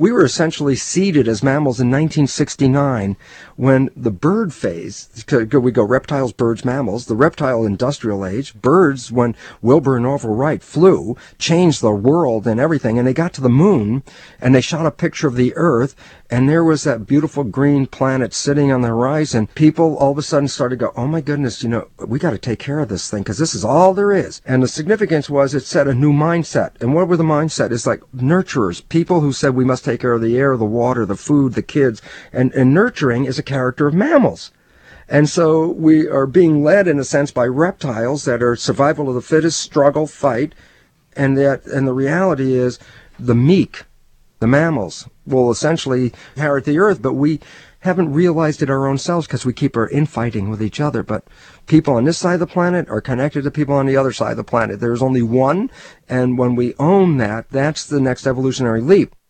We were essentially seeded as mammals in 1969 when the bird phase, we go reptiles, birds, mammals, the reptile industrial age, birds, when Wilbur and Orville Wright flew, changed the world and everything, and they got to the moon, and they shot a picture of the Earth, and there was that beautiful green planet sitting on the horizon. People all of a sudden started to go, oh my goodness, we got to take care of this thing because this is all there is. And the significance was it set a new mindset. And what were the mindset? It's like nurturers, people who said we must take care of the air, the water, the food, the kids. And nurturing is a character of mammals. And so we are being led, in a sense, by reptiles that are survival of the fittest, struggle, fight. And the reality is the meek, the mammals, will essentially inherit the earth, but we haven't realized it our own selves because we keep our infighting with each other. But people on this side of the planet are connected to people on the other side of the planet. There's only one, and when we own that, that's the next evolutionary leap.